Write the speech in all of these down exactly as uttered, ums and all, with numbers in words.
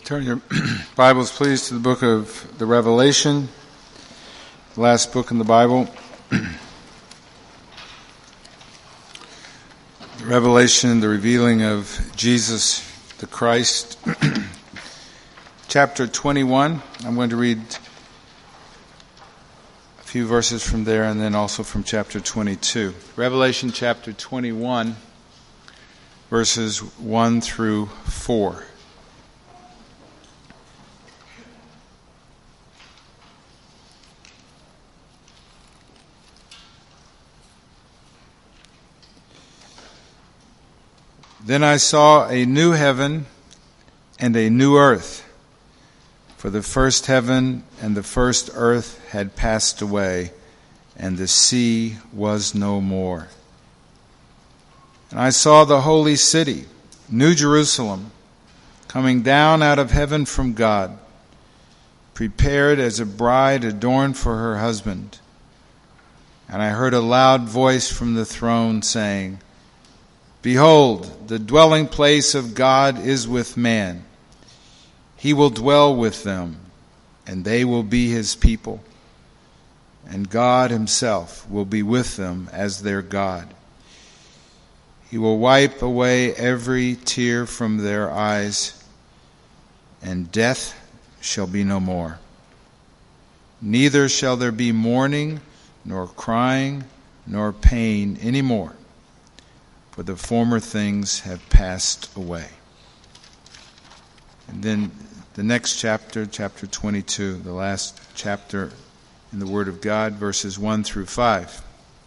Turn your Bibles, please, to the book of the Revelation, the last book in the Bible. Revelation, the revealing of Jesus the Christ. Chapter twenty-one. I'm going to read a few verses from there and then also from chapter twenty-two. Revelation chapter twenty-one, verses one through four. Then I saw a new heaven and a new earth, for the first heaven and the first earth had passed away, and the sea was no more. And I saw the holy city, New Jerusalem, coming down out of heaven from God, prepared as a bride adorned for her husband. And I heard a loud voice from the throne saying, "Behold, the dwelling place of God is with man. He will dwell with them, and they will be his people. And God himself will be with them as their God. He will wipe away every tear from their eyes, and death shall be no more. Neither shall there be mourning, nor crying, nor pain any more, for the former things have passed away." And then the next chapter, chapter twenty-two, the last chapter in the Word of God, verses one through five.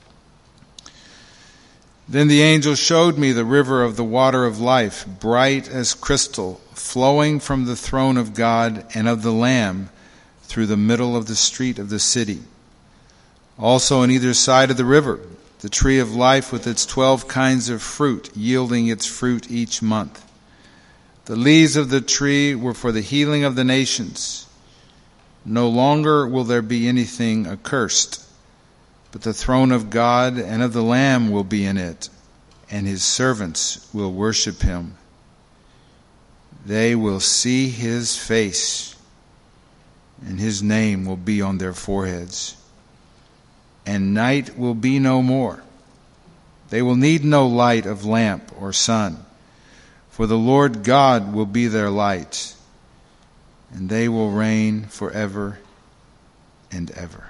Then the angel showed me the river of the water of life, bright as crystal, flowing from the throne of God and of the Lamb through the middle of the street of the city. Also on either side of the river, the tree of life with its twelve kinds of fruit, yielding its fruit each month. The leaves of the tree were for the healing of the nations. No longer will there be anything accursed, but the throne of God and of the Lamb will be in it, and his servants will worship him. They will see his face, and his name will be on their foreheads. And night will be no more. They will need no light of lamp or sun, for the Lord God will be their light, and they will reign forever and ever.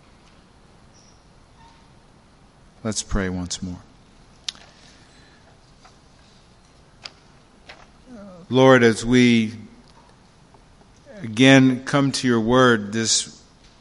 Let's pray once more. Lord, as we again come to your word, this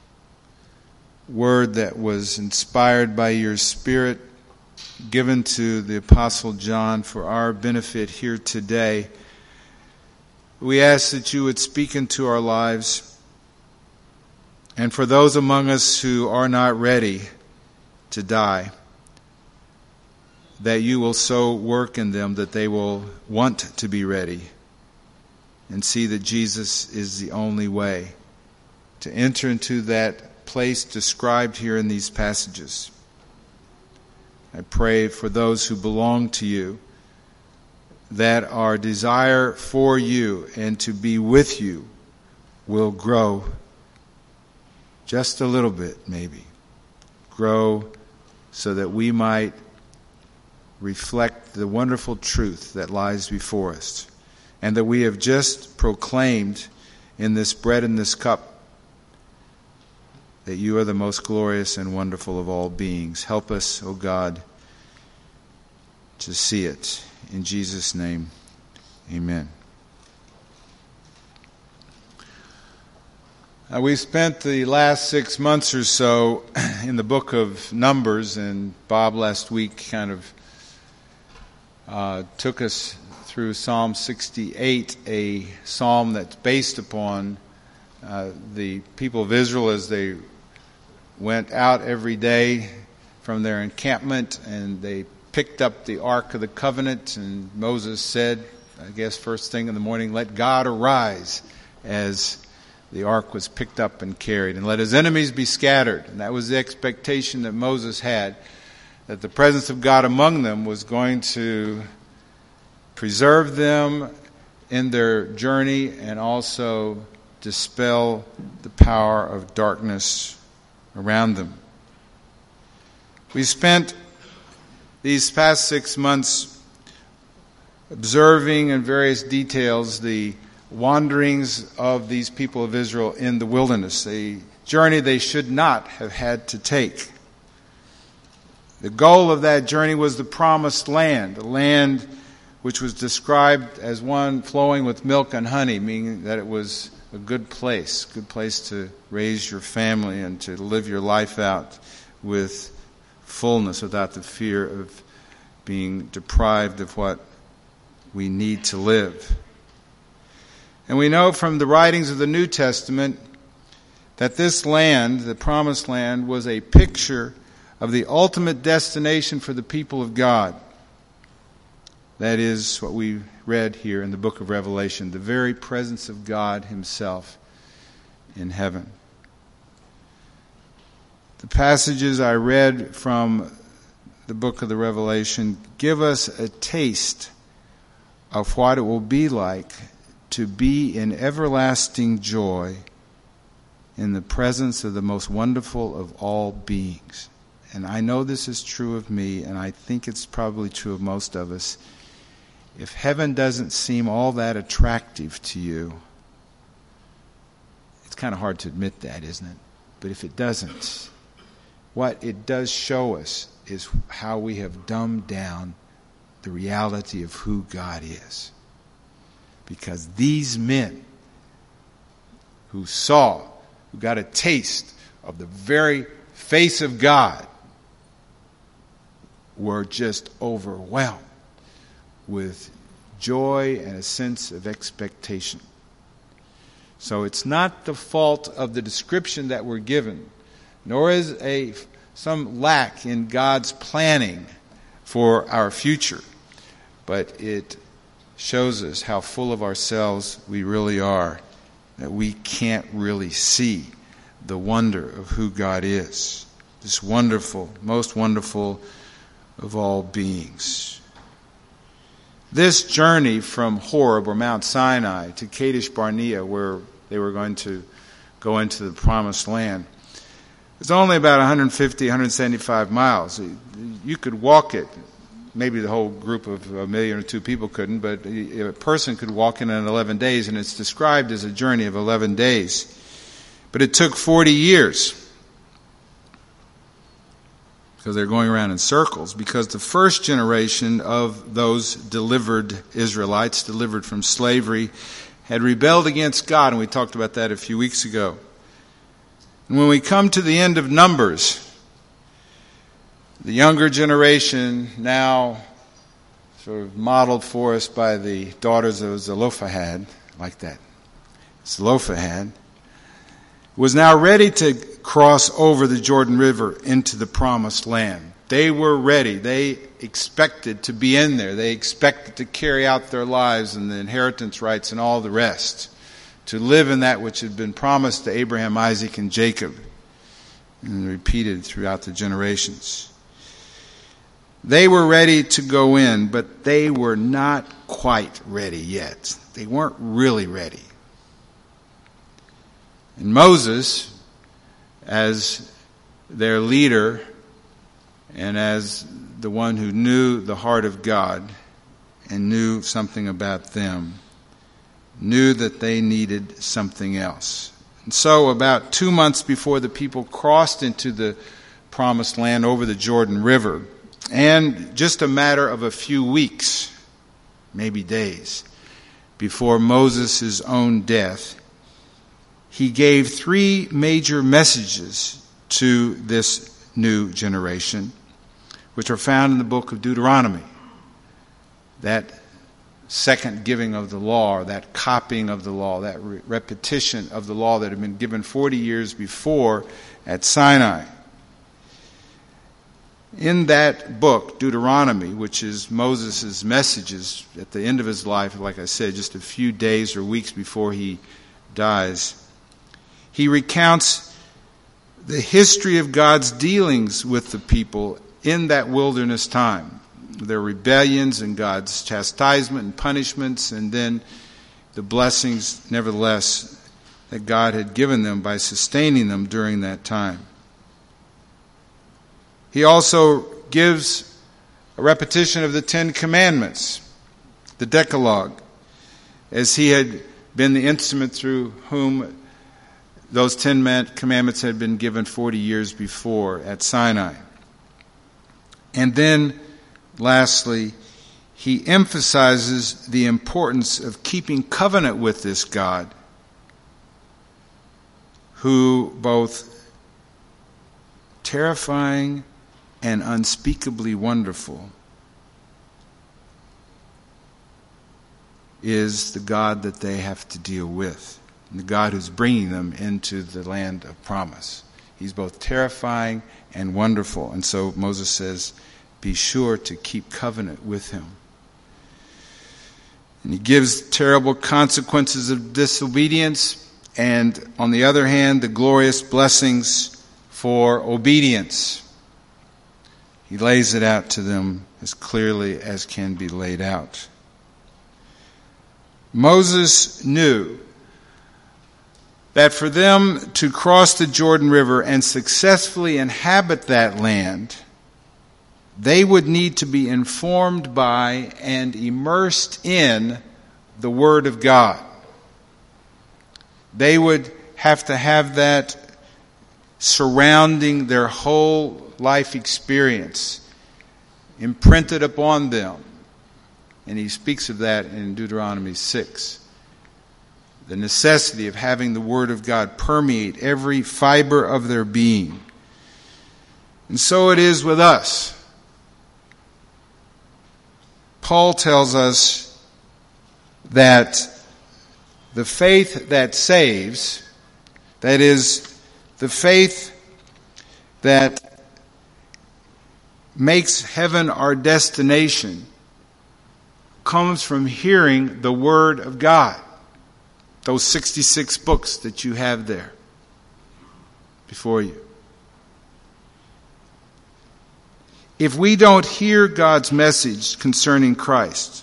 word that was inspired by your Spirit, given to the Apostle John for our benefit here today, we ask that you would speak into our lives. And for those among us who are not ready to die, that you will so work in them that they will want to be ready and see that Jesus is the only way to enter into that place described here in these passages. I pray for those who belong to you, that our desire for you and to be with you will grow just a little bit, maybe. Grow so that we might reflect the wonderful truth that lies before us, and that we have just proclaimed in this bread and this cup that you are the most glorious and wonderful of all beings. Help us, O God, to see it. In Jesus' name, amen. Uh, we spent the last six months or so in the book of Numbers, and Bob last week kind of uh, took us through Psalm sixty-eight, a psalm that's based upon uh, the people of Israel as they went out every day from their encampment, and they picked up the Ark of the Covenant, and Moses said, I guess first thing in the morning, "Let God arise," as the Ark was picked up and carried, and let his enemies be scattered. And that was the expectation that Moses had, that the presence of God among them was going to preserve them in their journey and also dispel the power of darkness around them. We spent these past six months observing in various details the wanderings of these people of Israel in the wilderness, a journey they should not have had to take. The goal of that journey was the promised land, a land which was described as one flowing with milk and honey, meaning that it was a good place, good place to raise your family and to live your life out with fullness without the fear of being deprived of what we need to live. And we know from the writings of the New Testament that this land, the promised land, was a picture of the ultimate destination for the people of God. That is what we read here in the book of Revelation, the very presence of God himself in heaven. The passages I read from the book of the Revelation give us a taste of what it will be like to be in everlasting joy in the presence of the most wonderful of all beings. And I know this is true of me, and I think it's probably true of most of us. If heaven doesn't seem all that attractive to you, it's kind of hard to admit that, isn't it? But if it doesn't, what it does show us is how we have dumbed down the reality of who God is. Because these men who saw, who got a taste of the very face of God, were just overwhelmed with joy and a sense of expectation. So it's not the fault of the description that we're given, nor is a some lack in God's planning for our future, but it shows us how full of ourselves we really are, that we can't really see the wonder of who God is, this wonderful, most wonderful of all beings. This journey from Horeb, or Mount Sinai, to Kadesh Barnea, where they were going to go into the promised land, was only about one hundred fifty, one hundred seventy-five miles. You could walk it. Maybe the whole group of a million or two people couldn't, but a person could walk in in eleven days, and it's described as a journey of eleven days. But it took forty years, because they're going around in circles, because the first generation of those delivered Israelites, delivered from slavery, had rebelled against God, and we talked about that a few weeks ago. And when we come to the end of Numbers, the younger generation, now sort of modeled for us by the daughters of Zelophehad, like that, Zelophehad, was now ready to cross over the Jordan River into the promised land. They were ready. They expected to be in there. They expected to carry out their lives and the inheritance rights and all the rest, to live in that which had been promised to Abraham, Isaac, and Jacob, and repeated throughout the generations. They were ready to go in, but they were not quite ready yet. They weren't really ready. And Moses, as their leader and as the one who knew the heart of God and knew something about them, knew that they needed something else. And so about two months before the people crossed into the promised land over the Jordan River, and just a matter of a few weeks, maybe days, before Moses' own death, he gave three major messages to this new generation, which are found in the book of Deuteronomy. That second giving of the law, or that copying of the law, that re- repetition of the law that had been given forty years before at Sinai. In that book, Deuteronomy, which is Moses' messages at the end of his life, like I said, just a few days or weeks before he dies, he recounts the history of God's dealings with the people in that wilderness time. Their rebellions and God's chastisement and punishments, and then the blessings, nevertheless, that God had given them by sustaining them during that time. He also gives a repetition of the Ten Commandments, the Decalogue, as he had been the instrument through whom those Ten Commandments had been given forty years before at Sinai. And then, lastly, he emphasizes the importance of keeping covenant with this God, who both terrifying and unspeakably wonderful is the God that they have to deal with, and the God who's bringing them into the land of promise. He's both terrifying and wonderful. And so Moses says, be sure to keep covenant with him. And he gives terrible consequences of disobedience, and on the other hand, the glorious blessings for obedience. He lays it out to them as clearly as can be laid out. Moses knew that for them to cross the Jordan River and successfully inhabit that land, they would need to be informed by and immersed in the Word of God. They would have to have that surrounding their whole life experience, imprinted upon them. And he speaks of that in Deuteronomy six. The necessity of having the Word of God permeate every fiber of their being. And so it is with us. Paul tells us that the faith that saves, that is, the faith that makes heaven our destination, comes from hearing the Word of God. Those sixty-six books that you have there before you. If we don't hear God's message concerning Christ,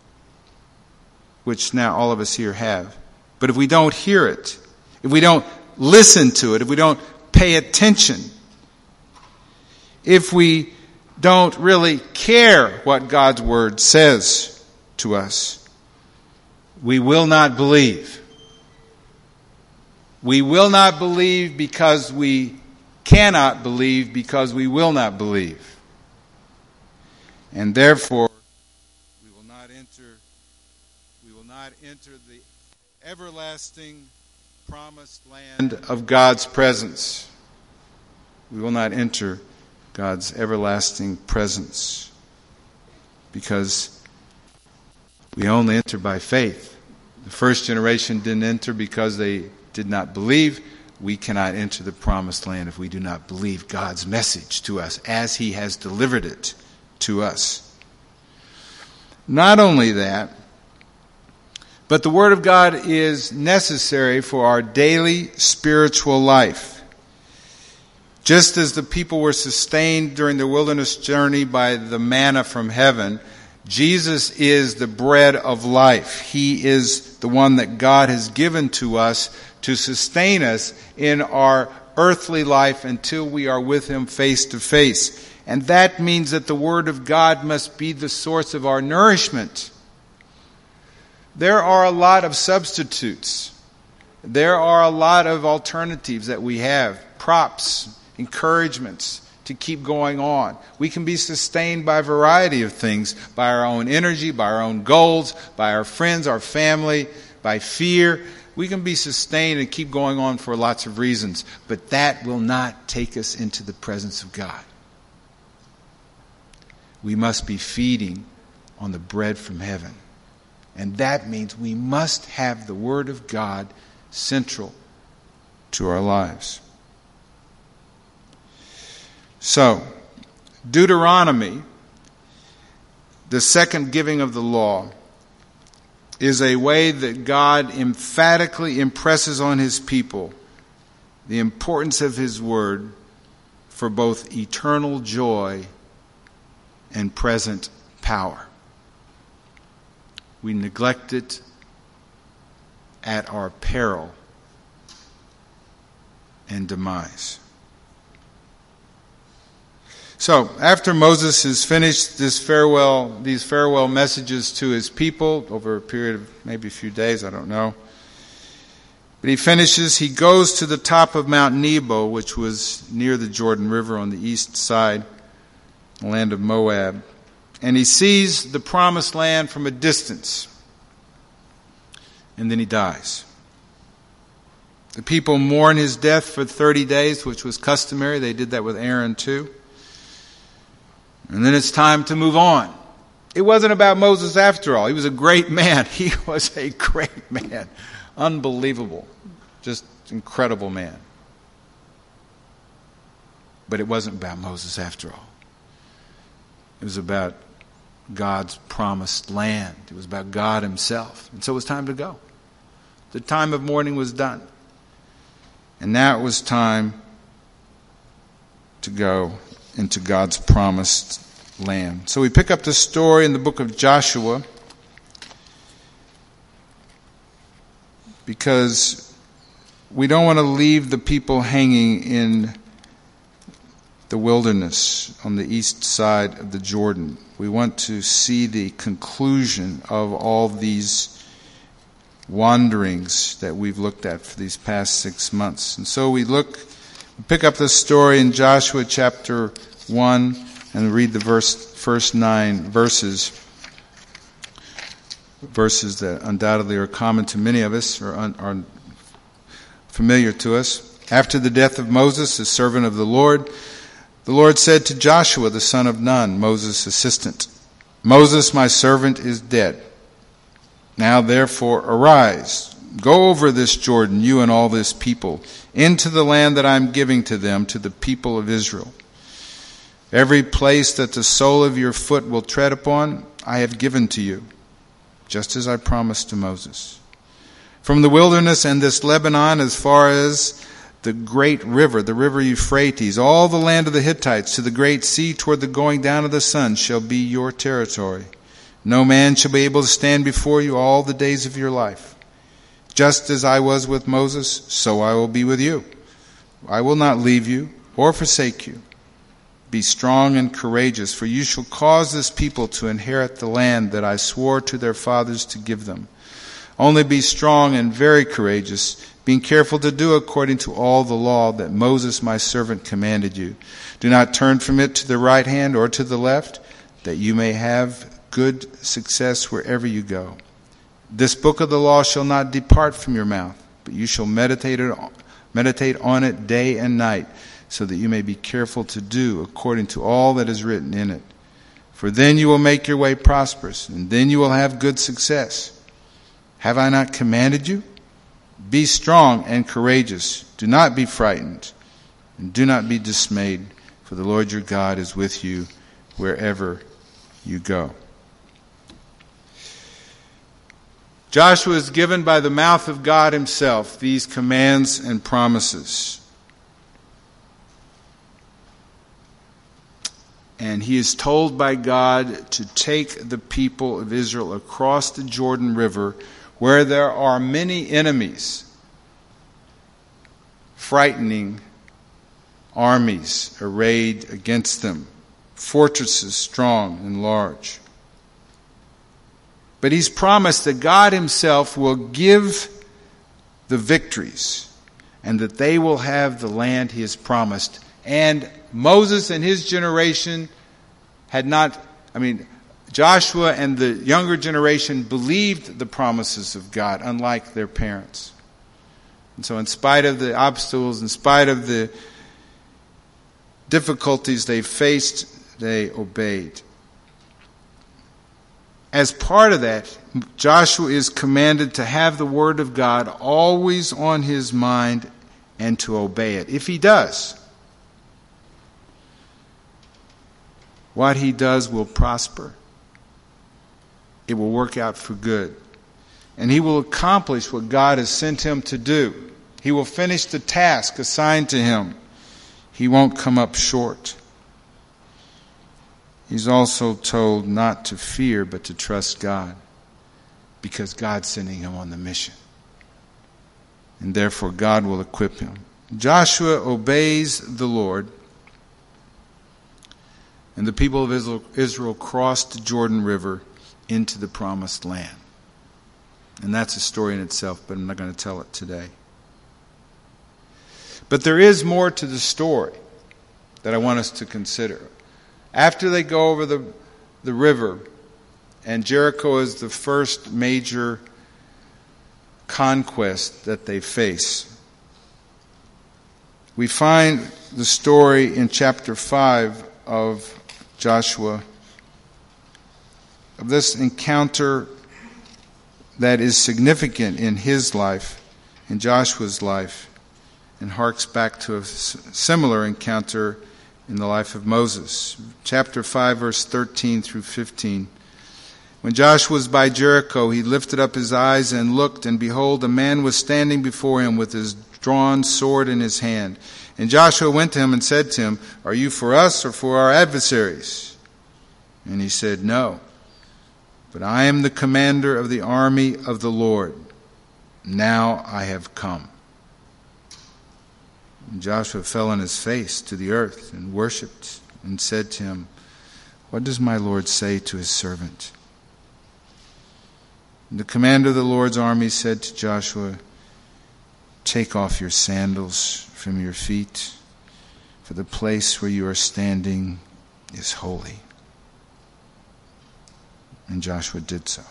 which now all of us here have, but if we don't hear it, if we don't listen to it, if we don't pay attention, if we don't really care what God's Word says to us, we will not believe. We will not believe because we cannot believe because we will not believe. And therefore, we will not enter, we will not enter the everlasting promised land of God's presence. We will not enter God's everlasting presence because we only enter by faith. The first generation didn't enter because they did not believe. We cannot enter the promised land if we do not believe God's message to us as He has delivered it to us. Not only that, but the Word of God is necessary for our daily spiritual life. Just as the people were sustained during the wilderness journey by the manna from heaven, Jesus is the bread of life. He is the one that God has given to us to sustain us in our earthly life until we are with Him face to face. And that means that the Word of God must be the source of our nourishment. There are a lot of substitutes. There are a lot of alternatives that we have, props, encouragements to keep going on. We can be sustained by a variety of things, by our own energy, by our own goals, by our friends, our family, by fear. We can be sustained and keep going on for lots of reasons, but that will not take us into the presence of God. We must be feeding on the bread from heaven. And that means we must have the Word of God central to our lives. So, Deuteronomy, the second giving of the law, is a way that God emphatically impresses on His people the importance of His Word for both eternal joy and present power. We neglect it at our peril and demise. So, after Moses has finished this farewell, these farewell messages to his people over a period of maybe a few days, I don't know. But he finishes, he goes to the top of Mount Nebo, which was near the Jordan River on the east side, the land of Moab. And he sees the promised land from a distance. And then he dies. The people mourn his death for thirty days, which was customary. They did that with Aaron too. And then it's time to move on. It wasn't about Moses after all. He was a great man. He was a great man. Unbelievable. Just incredible man. But it wasn't about Moses after all. It was about God's promised land. It was about God himself. And so it was time to go. The time of mourning was done. And now it was time to go into God's promised land. So we pick up the story in the book of Joshua because we don't want to leave the people hanging in the wilderness on the east side of the Jordan. We want to see the conclusion of all these wanderings that we've looked at for these past six months. And so we look, pick up the story in Joshua chapter one and read the verse, first nine verses, verses that undoubtedly are common to many of us or un, are familiar to us. After the death of Moses, the servant of the Lord, the Lord said to Joshua, the son of Nun, Moses' assistant, "Moses, my servant, is dead. Now therefore arise, go over this Jordan, you and all this people, into the land that I am giving to them, to the people of Israel. Every place that the sole of your foot will tread upon, I have given to you, just as I promised to Moses. From the wilderness and this Lebanon as far as the great river, the river Euphrates, all the land of the Hittites, to the great sea toward the going down of the sun shall be your territory. No man shall be able to stand before you all the days of your life. Just as I was with Moses, so I will be with you. I will not leave you or forsake you. Be strong and courageous, for you shall cause this people to inherit the land that I swore to their fathers to give them. Only be strong and very courageous, being careful to do according to all the law that Moses my servant commanded you. Do not turn from it to the right hand or to the left, that you may have good success wherever you go. This book of the law shall not depart from your mouth, but you shall meditate it, meditate on it day and night, so that you may be careful to do according to all that is written in it. For then you will make your way prosperous, and then you will have good success. Have I not commanded you? Be strong and courageous. Do not be frightened, and do not be dismayed, for the Lord your God is with you wherever you go." Joshua is given by the mouth of God himself these commands and promises. And he is told by God to take the people of Israel across the Jordan River, where there are many enemies, frightening armies arrayed against them, fortresses strong and large. But he's promised that God himself will give the victories and that they will have the land he has promised. And Moses and his generation had not, I mean, Joshua and the younger generation believed the promises of God, unlike their parents. And so in spite of the obstacles, in spite of the difficulties they faced, they obeyed. As part of that, Joshua is commanded to have the word of God always on his mind and to obey it. If he does, what he does will prosper. It will work out for good. And he will accomplish what God has sent him to do. He will finish the task assigned to him. He won't come up short. He's also told not to fear, but to trust God, because God's sending him on the mission. and therefore God will equip him. Joshua obeys the Lord, and the people of Israel, Israel crossed the Jordan River into the promised land. And that's a story in itself, but I'm not going to tell it today. But there is more to the story that I want us to consider. After they go over the, the river, and Jericho is the first major conquest that they face, we find the story in chapter five of Joshua, of this encounter that is significant in his life, in Joshua's life, and harks back to a similar encounter in the life of Moses. Chapter five, verse thirteen through fifteen. When Joshua was by Jericho, he lifted up his eyes and looked, and behold, a man was standing before him with his drawn sword in his hand. And Joshua went to him and said to him, "Are you for us or for our adversaries?" And he said, "No, but I am the commander of the army of the Lord. Now I have come." And Joshua fell on his face to the earth and worshipped and said to him, "What does my Lord say to his servant?" And the commander of the Lord's army said to Joshua, "Take off your sandals from your feet, for the place where you are standing is holy." And Joshua did so.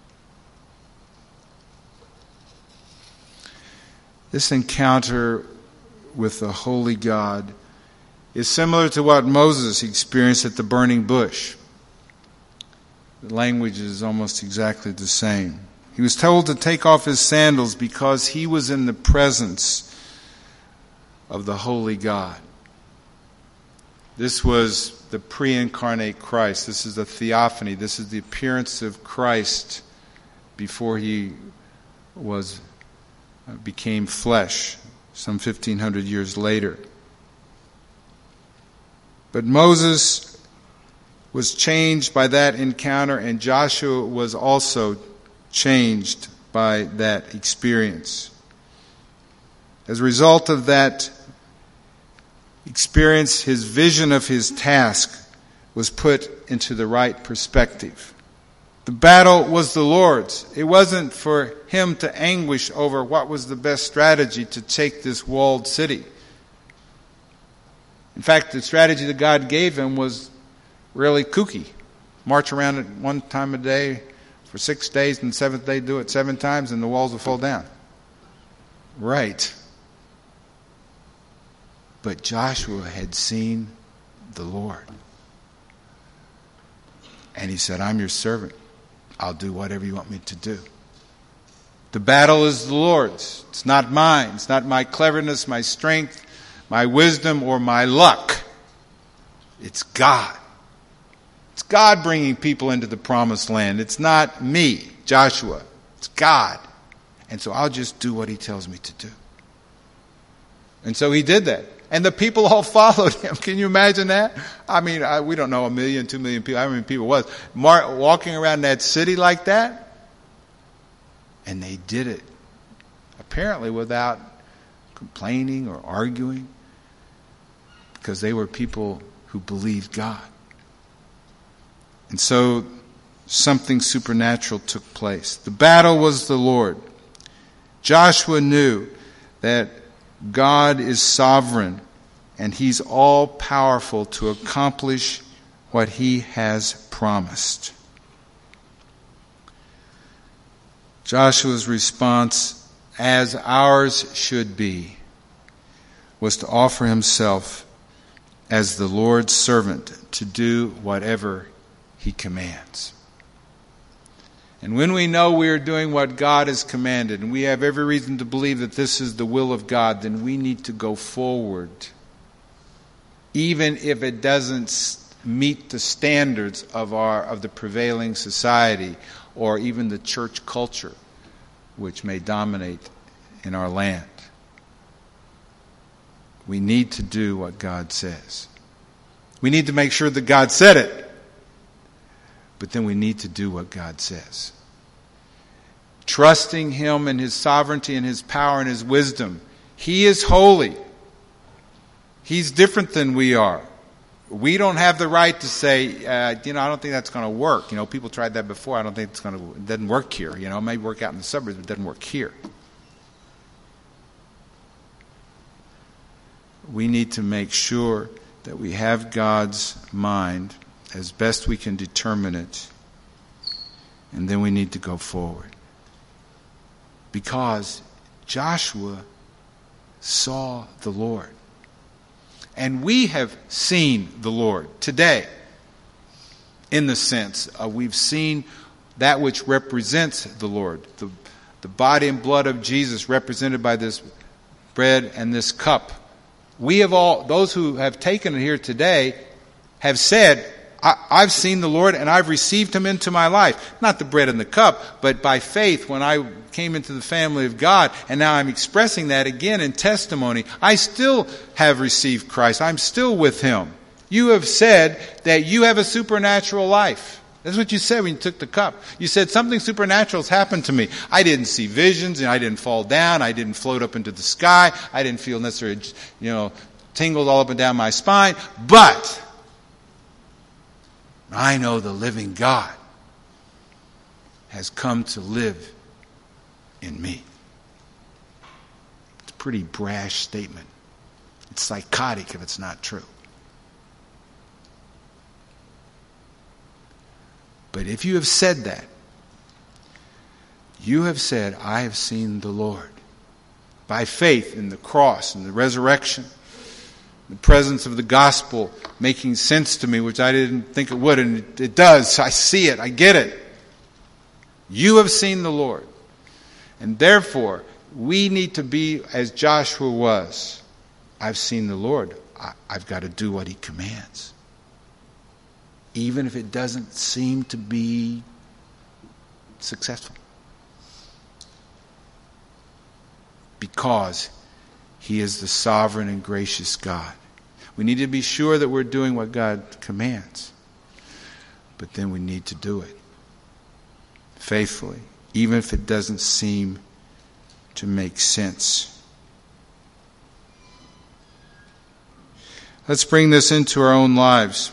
This encounter with the holy God is similar to what Moses experienced at the burning bush. The language is almost exactly the same. He was told to take off his sandals because he was in the presence of the holy God. This was the pre-incarnate Christ. This is the theophany. This is the appearance of Christ before he was became flesh some fifteen hundred years later. But Moses was changed by that encounter, and Joshua was also changed by that experience. As a result of that experience, his vision of his task was put into the right perspective. The battle was the Lord's. It wasn't for him to anguish over what was the best strategy to take this walled city. In fact, the strategy that God gave him was really kooky. March around at one time a day for six days, and the seventh day do it seven times, and the walls will fall down. Right. But Joshua had seen the Lord. And he said, "I'm your servant. I'll do whatever you want me to do." The battle is the Lord's. It's not mine. It's not my cleverness, my strength, my wisdom, or my luck. It's God. It's God bringing people into the promised land. It's not me, Joshua. It's God. And so I'll just do what he tells me to do. And so he did that. And the people all followed him. Can you imagine that? I mean, I, we don't know, a million, two million people. How many people it was? Mark, walking around that city like that? And they did it. Apparently without complaining or arguing. Because they were people who believed God. And so something supernatural took place. The battle was the Lord. Joshua knew that God is sovereign and he's all powerful to accomplish what he has promised. Joshua's response, as ours should be, was to offer himself as the Lord's servant to do whatever he commands. And when we know we are doing what God has commanded, and we have every reason to believe that this is the will of God, then we need to go forward, even if it doesn't meet the standards of our of the prevailing society or even the church culture, which may dominate in our land. We need to do what God says. We need to make sure that God said it. But then we need to do what God says. trusting Him and His sovereignty and His power and His wisdom. He is holy. He's different than we are. We don't have the right to say, uh, you know, I don't think that's going to work. You know, people tried that before. I don't think it's going to, it doesn't work here. You know, it may work out in the suburbs, but it doesn't work here. We need to make sure that we have God's mind as best we can determine it. And then we need to go forward. Because Joshua saw the Lord. And we have seen the Lord today. In the sense of we've seen that which represents the Lord. The, the body and blood of Jesus represented by this bread and this cup. We have all, those who have taken it here today, have said, I, I've seen the Lord and I've received Him into my life. Not the bread and the cup, but by faith when I came into the family of God, and now I'm expressing that again in testimony. I still have received Christ. I'm still with Him. You have said that you have a supernatural life. That's what you said when you took the cup. You said something supernatural has happened to me. I didn't see visions, and I didn't fall down. I didn't float up into the sky. I didn't feel necessarily, you know, tingles all up and down my spine. But I know the living God has come to live in me. It's a pretty brash statement. It's psychotic if it's not true. But if you have said that, you have said, I have seen the Lord. By faith in the cross and the resurrection, the presence of the gospel making sense to me, which I didn't think it would, and it, it does. I see it. I get it. You have seen the Lord. And therefore, we need to be as Joshua was. I've seen the Lord. I, I've got to do what He commands. Even if it doesn't seem to be successful. Because He is the sovereign and gracious God. We need to be sure that we're doing what God commands. But then we need to do it faithfully, even if it doesn't seem to make sense. Let's bring this into our own lives.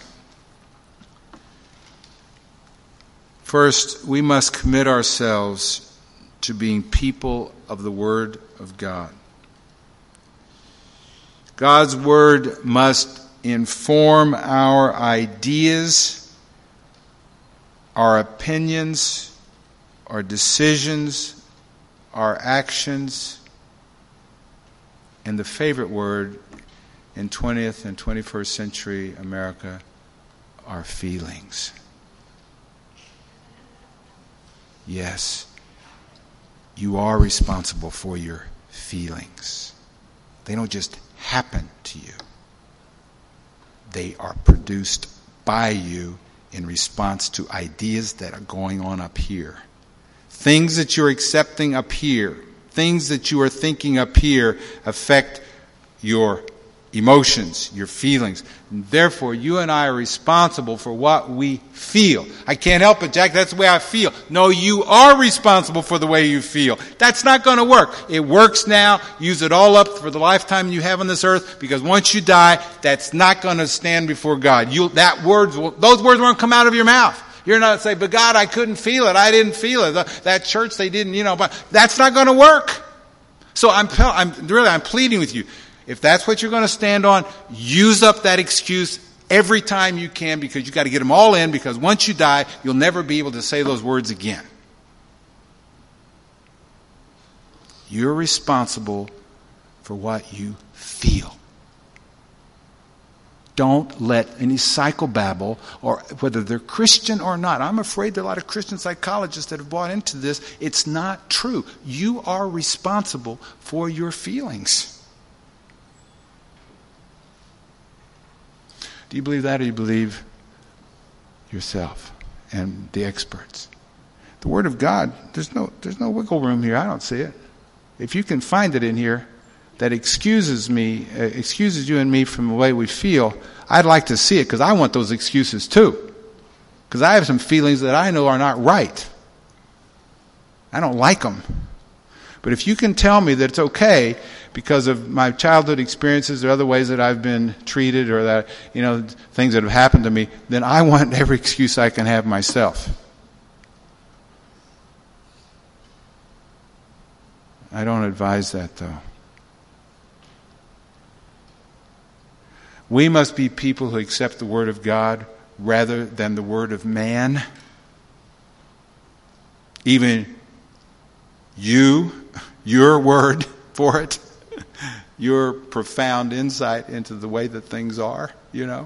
First, we must commit ourselves to being people of the Word of God. God's Word must inform our ideas, our opinions, our decisions, our actions, and the favorite word in twentieth and twenty-first century America, our feelings. Yes, you are responsible for your feelings. They don't just happen to you. They are produced by you in response to ideas that are going on up here. Things that you're accepting up here, things that you are thinking up here affect your emotions, your feelings. And therefore, you and I are responsible for what we feel. I can't help it, Jack. That's the way I feel. No, you are responsible for the way you feel. That's not going to work. It works now. Use it all up for the lifetime you have on this earth, because once you die, that's not going to stand before God. You, that words, will, those words won't come out of your mouth. You're not saying, but God, I couldn't feel it. I didn't feel it. That church, they didn't, you know, but that's not going to work. So I'm, I'm really, I'm pleading with you. If that's what you're going to stand on, use up that excuse every time you can, because you've got to get them all in, because once you die, you'll never be able to say those words again. You're responsible for what you feel. Don't let any psychobabble, or whether they're Christian or not. I'm afraid there are a lot of Christian psychologists that have bought into this. It's not true. You are responsible for your feelings. Do you believe that, or do you believe yourself and the experts? The Word of God, there's no there's no wiggle room here. I don't see it. If you can find it in here that excuses me, uh, excuses you and me from the way we feel, I'd like to see it, because I want those excuses too. Because I have some feelings that I know are not right. I don't like them. But if you can tell me that it's okay because of my childhood experiences or other ways that I've been treated or that, you know, things that have happened to me, then I want every excuse I can have myself. I don't advise that, though. We must be people who accept the Word of God rather than the word of man. Even you, your word for it, your profound insight into the way that things are, you know.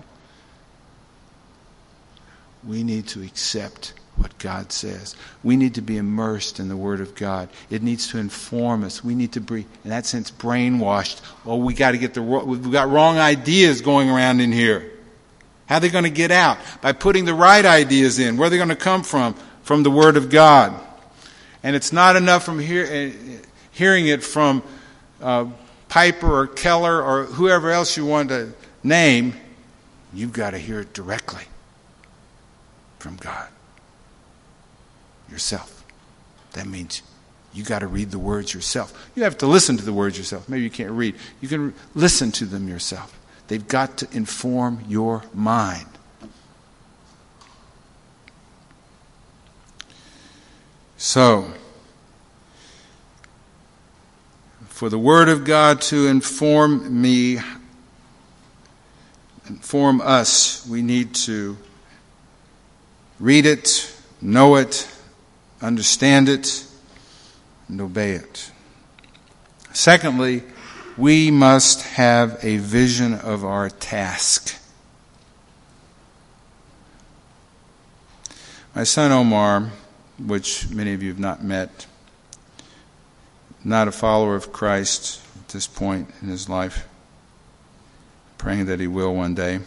We need to accept what God says. We need to be immersed in the Word of God. It needs to inform us. We need to be, in that sense, brainwashed. Oh, we got to get the we've got wrong ideas going around in here. How are they going to get out? By putting the right ideas in. Where are they going to come from? From the Word of God. And it's not enough from hear, hearing it from uh, Piper or Keller or whoever else you want to name. You've got to hear it directly from God. Yourself. That means you got to read the words yourself. You have to listen to the words yourself. Maybe you can't read. You can listen to them yourself. They've got to inform your mind. So, for the Word of God to inform me, inform us, we need to read it, know it, understand it, and obey it. Secondly, we must have a vision of our task. My son Omar, which many of you have not met, not a follower of Christ at this point in his life, praying that he will one day,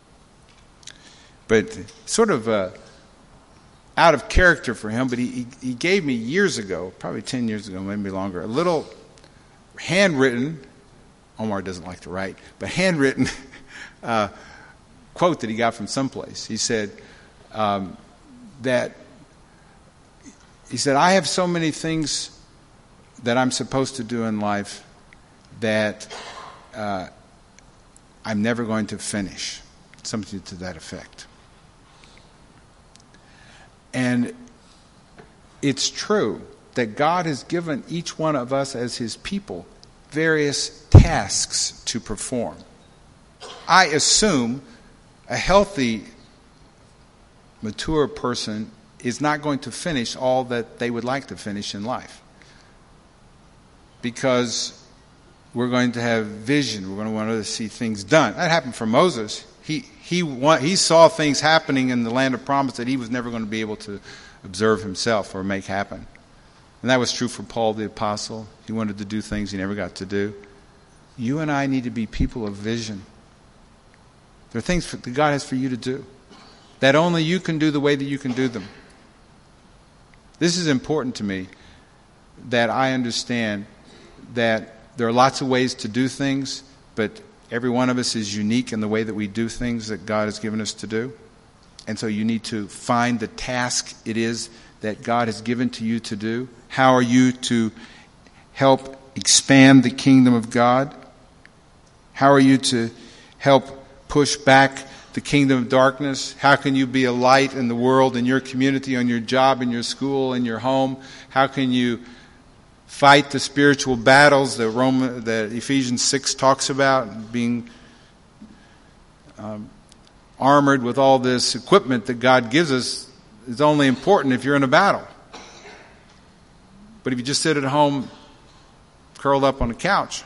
but sort of uh, out of character for him, but he, he gave me years ago, probably ten years ago, maybe longer, a little handwritten, Omar doesn't like to write, but handwritten uh, quote that he got from someplace. He said um, that, he said, I have so many things that I'm supposed to do in life that uh, I'm never going to finish. Something to that effect. And it's true that God has given each one of us as His people various tasks to perform. I assume a healthy, mature person is not going to finish all that they would like to finish in life. Because we're going to have vision. We're going to want to see things done. That happened for Moses. He he want, he saw things happening in the land of promise that he was never going to be able to observe himself or make happen. And that was true for Paul the Apostle. He wanted to do things he never got to do. You and I need to be people of vision. There are things that God has for you to do that only you can do the way that you can do them. This is important to me, that I understand that there are lots of ways to do things, but every one of us is unique in the way that we do things that God has given us to do. And so you need to find the task it is that God has given to you to do. How are you to help expand the kingdom of God? How are you to help push back the kingdom of darkness? How can you be a light in the world, in your community, on your job, in your school, in your home? How can you fight the spiritual battles that Roman, that Ephesians six talks about, being um, armored with all this equipment that God gives us is only important if you're in a battle. But if you just sit at home, curled up on a couch,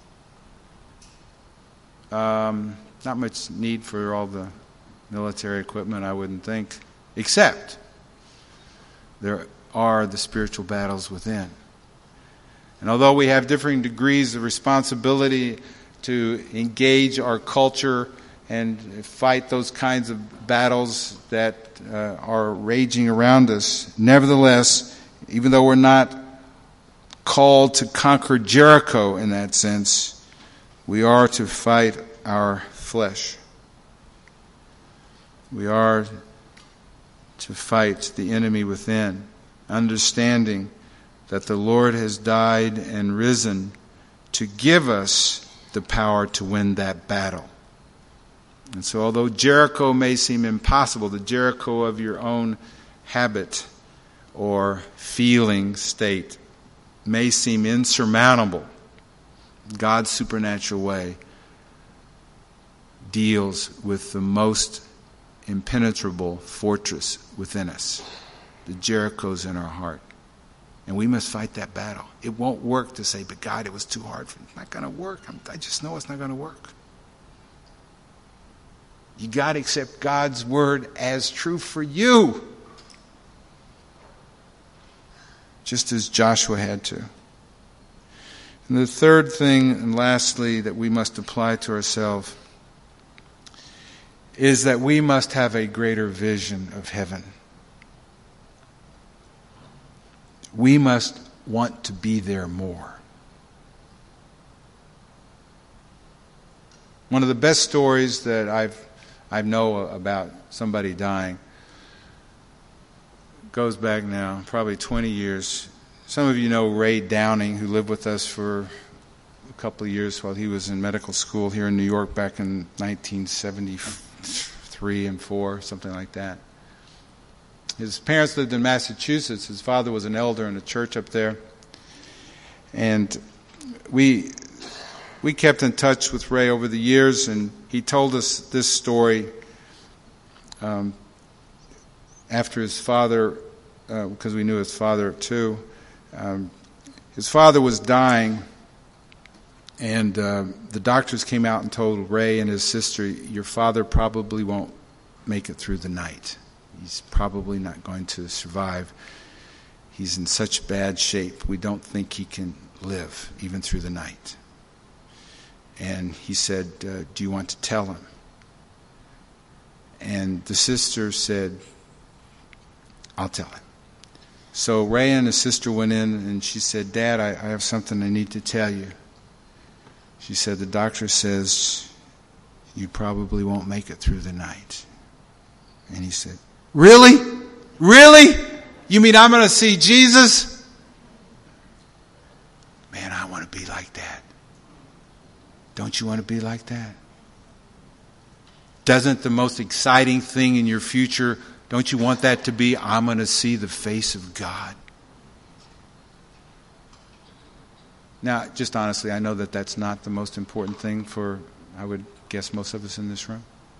um, not much need for all the military equipment, I wouldn't think, except there are the spiritual battles within. And although we have differing degrees of responsibility to engage our culture and fight those kinds of battles that uh, are raging around us, nevertheless, even though we're not called to conquer Jericho in that sense, we are to fight our flesh. We are to fight the enemy within, understanding that the Lord has died and risen to give us the power to win that battle. And so although Jericho may seem impossible, the Jericho of your own habit or feeling state may seem insurmountable, God's supernatural way deals with the most impenetrable fortress within us, the Jerichos in our heart. And we must fight that battle. It won't work to say, but God, it was too hard for me. It's not going to work. I'm, I just know it's not going to work. You got to accept God's word as true for you. Just as Joshua had to. And the third thing, and lastly, that we must apply to ourselves is that we must have a greater vision of heaven. We must want to be there more. One of the best stories that I've I know about somebody dying goes back now, probably twenty years. Some of you know Ray Downing, who lived with us for a couple of years while he was in medical school here in New York back in nineteen seventy-three and four, something like that. His parents lived in Massachusetts. His father was an elder in a church up there. And we we kept in touch with Ray over the years, and he told us this story um, after his father, uh, because we knew his father too. Um, his father was dying, and uh, the doctors came out and told Ray and his sister, your father probably won't make it through the night. He's probably not going to survive. He's in such bad shape. We don't think he can live even through the night. And he said, uh, do you want to tell him? And the sister said, I'll tell him. So Ray and his sister went in, and she said, Dad, I, I have something I need to tell you. She said, the doctor says you probably won't make it through the night. And he said, really? Really? You mean I'm going to see Jesus? Man, I want to be like that. Don't you want to be like that? Doesn't the most exciting thing in your future, don't you want that to be, I'm going to see the face of God? Now, just honestly, I know that that's not the most important thing for, I would guess, most of us in this room.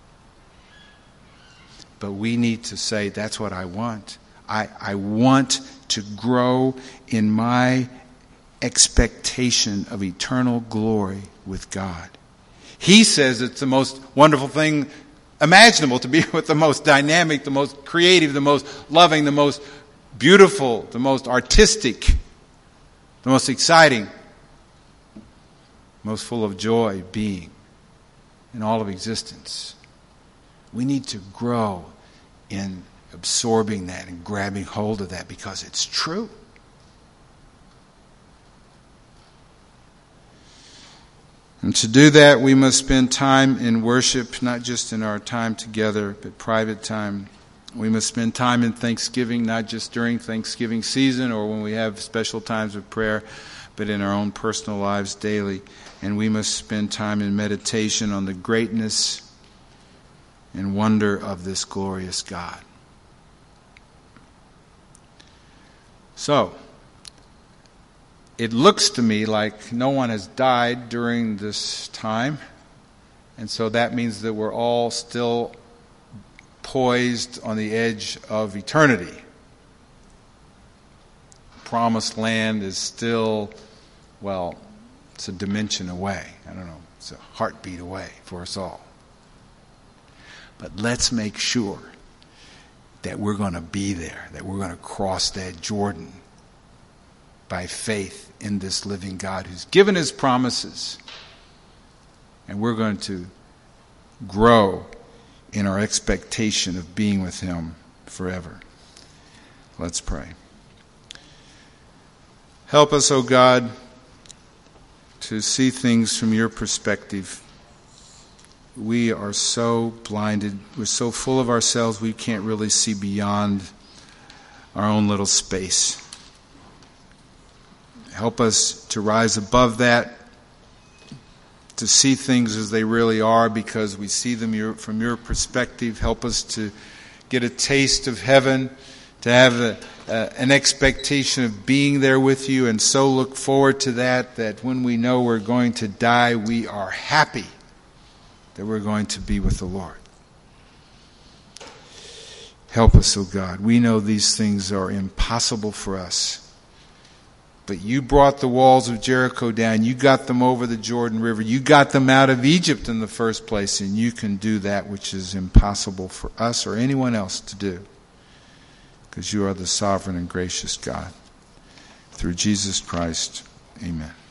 But we need to say, that's what I want. I, I want to grow in my expectation of eternal glory with God. He says it's the most wonderful thing imaginable to be with the most dynamic, the most creative, the most loving, the most beautiful, the most artistic, the most exciting, most full of joy being in all of existence. We need to grow in absorbing that and grabbing hold of that because it's true. And to do that, we must spend time in worship, not just in our time together, but private time. We must spend time in thanksgiving, not just during Thanksgiving season or when we have special times of prayer, but in our own personal lives daily. And we must spend time in meditation on the greatness and wonder of this glorious God. So, it looks to me like no one has died during this time, and so that means that we're all still poised on the edge of eternity. Promised land is still, well, it's a dimension away. I don't know, it's a heartbeat away for us all. But let's make sure that we're going to be there, that we're going to cross that Jordan by faith in this living God who's given his promises. And we're going to grow in our expectation of being with him forever. Let's pray. Help us, O God, to see things from your perspective. We are so blinded. We're so full of ourselves we can't really see beyond our own little space. Help us to rise above that, to see things as they really are because we see them from your perspective. Help us to get a taste of heaven, to have a, uh, an expectation of being there with you, and so look forward to that, that when we know we're going to die, we are happy that we're going to be with the Lord. Help us, O God. We know these things are impossible for us. But you brought the walls of Jericho down. You got them over the Jordan River. You got them out of Egypt in the first place. And you can do that which is impossible for us or anyone else to do. Because you are the sovereign and gracious God. Through Jesus Christ, amen.